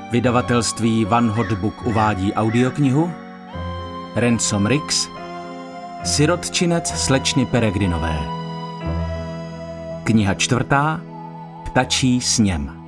Vydavatelství Van Hot Book uvádí audioknihu Ransom Riggs, Sirotčinec slečny Peregrinové. Kniha 4. Ptačí sněm.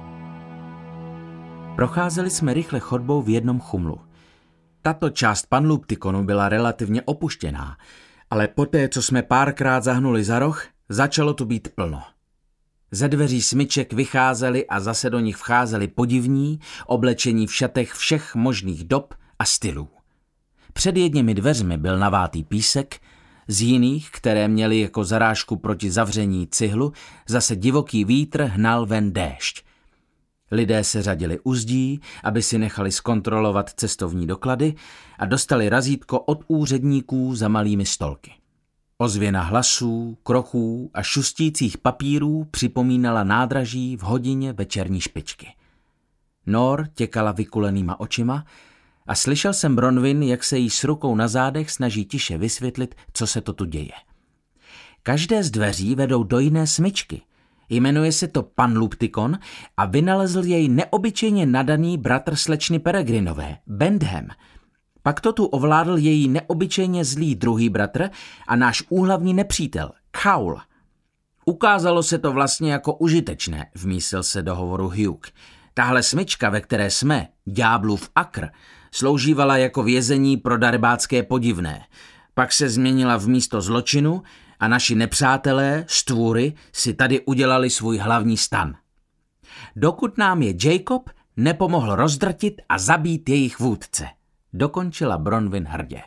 Procházeli jsme rychle chodbou v jednom chumlu. Tato část Panluptikonu byla relativně opuštěná, ale poté, co jsme párkrát zahnuli za roh, začalo tu být plno. Ze dveří smyček vycházeli a zase do nich vcházeli podivní, oblečení v šatech všech možných dob a stylů. Před jedněmi dveřmi byl navátý písek, z jiných, které měly jako zarážku proti zavření cihlu, zase divoký vítr hnal ven déšť. Lidé se řadili u zdí, aby si nechali zkontrolovat cestovní doklady a dostali razítko od úředníků za malými stolky. Ozvěna hlasů, kroků a šustících papírů připomínala nádraží v hodině večerní špičky. Nor těkala vykulenýma očima a slyšel jsem Bronwyn, jak se jí s rukou na zádech snaží tiše vysvětlit, co se to tu děje. Každé z dveří vedou do jiné smyčky. Jmenuje se to Panluptikon a vynalezl jej neobyčejně nadaný bratr slečny Peregrinové, Bentham. Pak to tu ovládl její neobyčejně zlý druhý bratr a náš úhlavní nepřítel, Caul. Ukázalo se to vlastně jako užitečné, vmísil se do hovoru Hugh. Tahle smyčka, ve které jsme, ďáblův akr, sloužívala jako vězení pro darebácké podivné. Pak se změnila v místo zločinu a naši nepřátelé, stvůry, si tady udělali svůj hlavní stan. Dokud nám je Jacob nepomohl rozdrtit a zabít jejich vůdce, dokončila Bronwyn hrdě.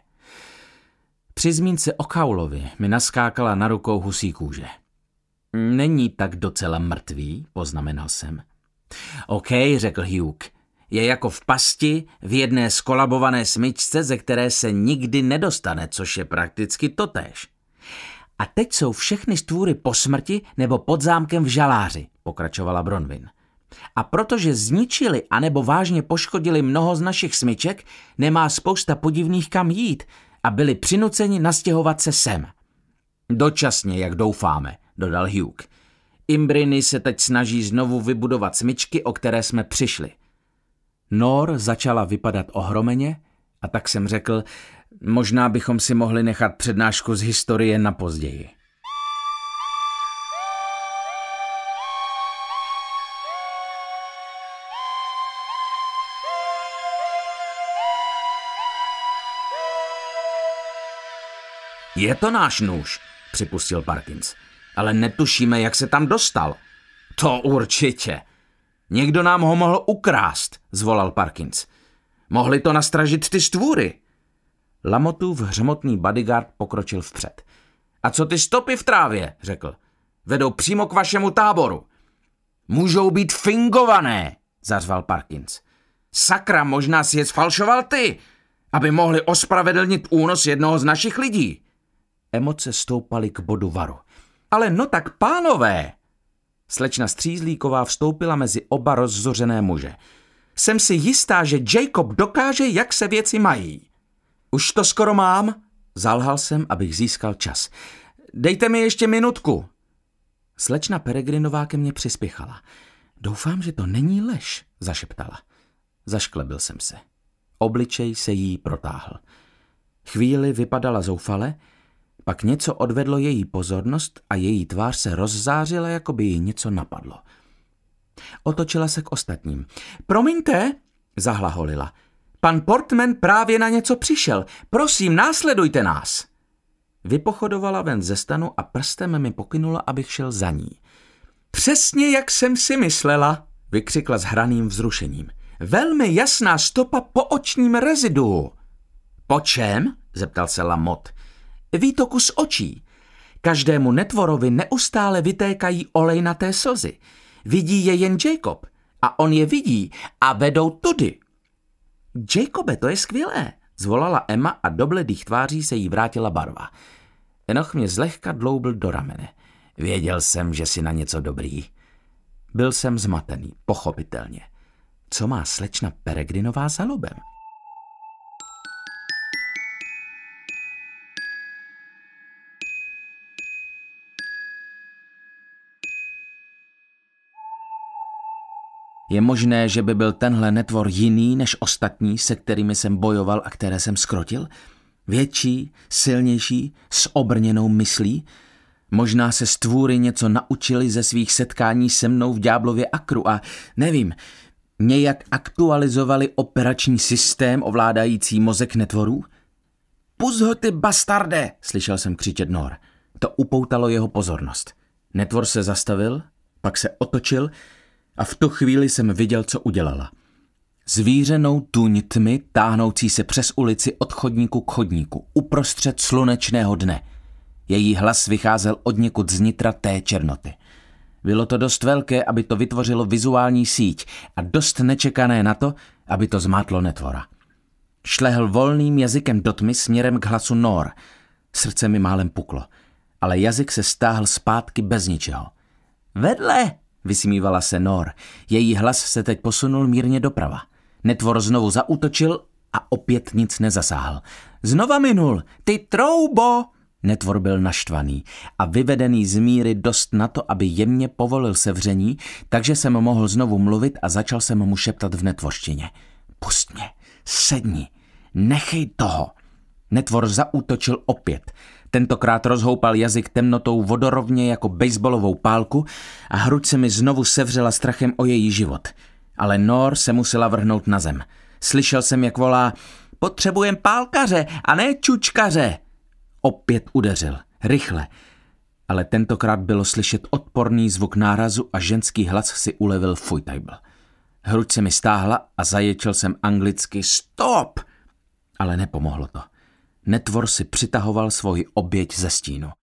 Při zmínce o Caulovi mi naskákala na rukou husí kůže. Není tak docela mrtvý, poznamenal jsem. OK, řekl Hugh. Je jako v pasti v jedné skolabované smyčce, ze které se nikdy nedostane, což je prakticky totéž. A teď jsou všechny stvůry po smrti nebo pod zámkem v žaláři, pokračovala Bronwyn. A protože zničili anebo vážně poškodili mnoho z našich smyček, nemá spousta podivných kam jít a byli přinuceni nastěhovat se sem. Dočasně, jak doufáme, dodal Hugh. Imbriny se teď snaží znovu vybudovat smyčky, o které jsme přišli. Nor začala vypadat ohromeně a tak jsem řekl, možná bychom si mohli nechat přednášku z historie na později. Je to náš nůž, připustil Parkins, ale netušíme, jak se tam dostal. To určitě. Někdo nám ho mohl ukrást, zvolal Parkins. Mohli to nastražit ty stvůry. Lamotův hřmotný bodyguard pokročil vpřed. A co ty stopy v trávě, řekl. Vedou přímo k vašemu táboru. Můžou být fingované, zařval Parkins. Sakra, možná si je sfalšoval ty, aby mohli ospravedlnit únos jednoho z našich lidí. Emoce stoupaly k bodu varu. Ale no tak pánové! Slečna Střízlíková vstoupila mezi oba rozzořené muže. Jsem si jistá, že Jacob dokáže, jak se věci mají. Už to skoro mám, zalhal jsem, abych získal čas. Dejte mi ještě minutku. Slečna Peregrinová ke mně přispěchala. Doufám, že to není lež, zašeptala. Zašklebil jsem se. Obličej se jí protáhl. Chvíli vypadala zoufale, pak něco odvedlo její pozornost a její tvář se rozzářila, jako by jí něco napadlo. Otočila se k ostatním. Promiňte, zahlaholila. Pan Portman právě na něco přišel. Prosím, následujte nás. Vypochodovala ven ze stanu a prstem mi pokynula, abych šel za ní. Přesně jak jsem si myslela, vykřikla s hraným vzrušením. Velmi jasná stopa po očním reziduu. Po čem? Zeptal se Lamot. Výtoku z očí. Každému netvorovi neustále vytékají olejnaté slzy. Vidí je jen Jacob a on je vidí a vedou tudy. Jacobe, to je skvělé, zvolala Emma a do bledých tváří se jí vrátila barva. Enoch mě zlehka dloubl do ramene. Věděl jsem, že jsi na něco dobrý. Byl jsem zmatený, pochopitelně. Co má slečna Peregrinová za lubem? Je možné, že by byl tenhle netvor jiný než ostatní, se kterými jsem bojoval a které jsem skrotil? Větší, silnější, s obrněnou myslí? Možná se stvůry něco naučili ze svých setkání se mnou v Ďáblově akru a nevím, nějak aktualizovali operační systém ovládající mozek netvorů? Pust ho, ty bastarde, slyšel jsem křičet Nor. To upoutalo jeho pozornost. Netvor se zastavil, pak se otočil a v tu chvíli jsem viděl, co udělala. Zvířenou tůň tmy táhnoucí se přes ulici od chodníku k chodníku, uprostřed slunečného dne. Její hlas vycházel odněkud znitra té černoty. Bylo to dost velké, aby to vytvořilo vizuální síť a dost nečekané na to, aby to zmátlo netvora. Šlehl volným jazykem do tmy směrem k hlasu Nor. Srdce mi málem puklo, ale jazyk se stáhl zpátky bez ničeho. Vedle, vysmívala se Nor. Její hlas se teď posunul mírně doprava. Netvor znovu zaútočil a opět nic nezasáhl. Znova minul, ty troubo! Netvor byl naštvaný a vyvedený z míry dost na to, aby jemně povolil sevření, takže jsem mohl znovu mluvit a začal jsem mu šeptat v netvorštině. Pust mě, sedni, nechej toho. Netvor zaútočil opět. Tentokrát rozhoupal jazyk temnotou vodorovně jako baseballovou pálku a hruď se mi znovu sevřela strachem o její život. Ale Nor se musela vrhnout na zem. Slyšel jsem, jak volá: potřebujem pálkaře a ne čučkaře. Opět udeřil, rychle, ale tentokrát bylo slyšet odporný zvuk nárazu a ženský hlas si ulevil fujtajbl. Hruď se mi stáhla a zaječel jsem anglicky stop, ale nepomohlo to. Netvor si přitahoval svoji oběť ze stínu.